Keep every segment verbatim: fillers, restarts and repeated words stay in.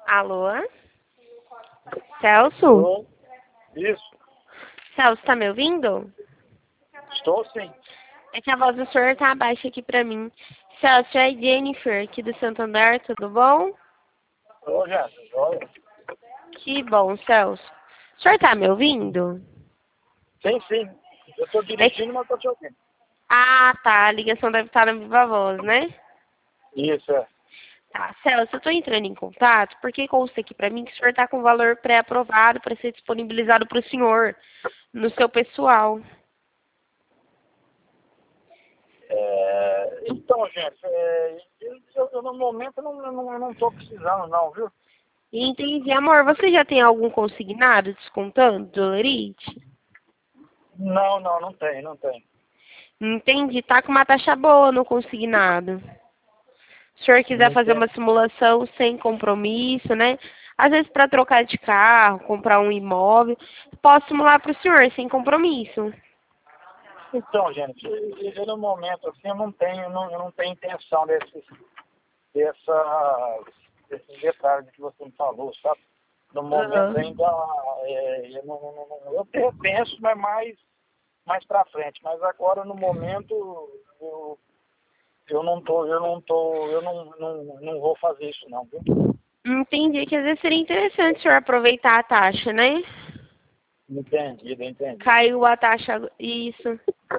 Alô? Celso? Alô? Isso, Celso, tá me ouvindo? estou sim. É que a voz do senhor tá baixa aqui pra mim. Celso, é a Jennifer aqui do Santander, tudo bom? Ô, Jéssica, olha. Que bom, Celso. O senhor tá me ouvindo? Sim, sim. Eu estou É que... dirigindo, mas estou te ouvindo. Ah, tá. A ligação deve estar na Viva Voz, né? Isso, é. Tá, Celso, eu tô entrando em contato porque consta aqui pra mim que o senhor tá com valor pré-aprovado para ser disponibilizado pro senhor no seu pessoal. É, então, gente, é, eu, eu- eu, no momento não estou não, não tô precisando não, viu? Entendi, amor. Você já tem algum consignado descontando do Lerite? Não, não, não tem, não tem. Entendi, tá com uma taxa boa no consignado. Se o senhor quiser Não fazer tem. uma simulação sem compromisso, né? Às vezes para trocar de carro, comprar um imóvel, posso simular para o senhor sem compromisso. Então, gente, eu, eu, no momento assim, eu não tenho, não, eu não tenho intenção desses, dessa, desses detalhes que você me falou, sabe? No momento Aham. ainda, é, eu, não, não, não- eu eu penso, mas mais, mais para frente. Mas agora, no momento, eu, eu não tô, eu não tô, eu não, não, não vou fazer isso não, viu? Entendi que às vezes seria interessante o senhor aproveitar a taxa, né? Entendido, entendi. Caiu a taxa, isso.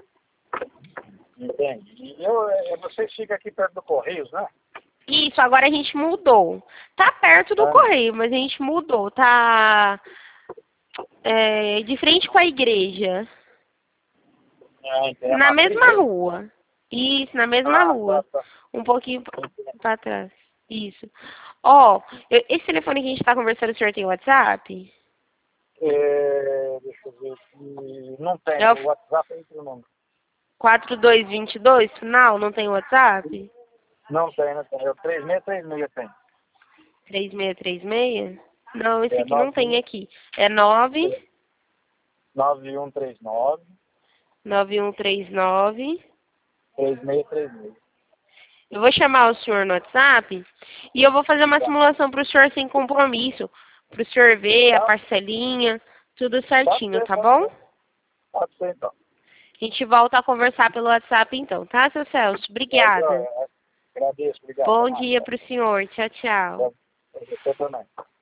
Entendi. E eu, é, vocês ficam aqui perto do Correios, né? Isso, agora a gente mudou. Tá perto do Ah, correio, mas a gente mudou. Tá é, de frente com a igreja. ah, entendi. É Na matriz, mesma é? rua. Isso, na mesma Ah, tá, rua. tá. Um pouquinho pra trás. Isso. Ó, eu- esse telefone que a gente tá conversando, o senhor tem WhatsApp? É, deixa eu ver aqui. Não tem, É o o WhatsApp é outro número. quatro dois dois dois, final? Não tem WhatsApp? Não tem, não tem. É o três seis três seis tem. três seis três seis? Não, esse É aqui não tem aqui. É nove nove um três nove nove um três nove. três seis três seis. Eu vou chamar o senhor no WhatsApp e eu vou fazer uma Tá, simulação para o senhor sem compromisso. Para o senhor ver a tá, parcelinha, tudo pode certinho, ser, tá pode bom? ser. Pode ser, então. A gente volta a conversar pelo WhatsApp então, tá, seu Celso? Tá, Obrigada. joia. Agradeço, obrigado. Até Bom mais. dia para o senhor. Tchau, tchau. Tá. Você também.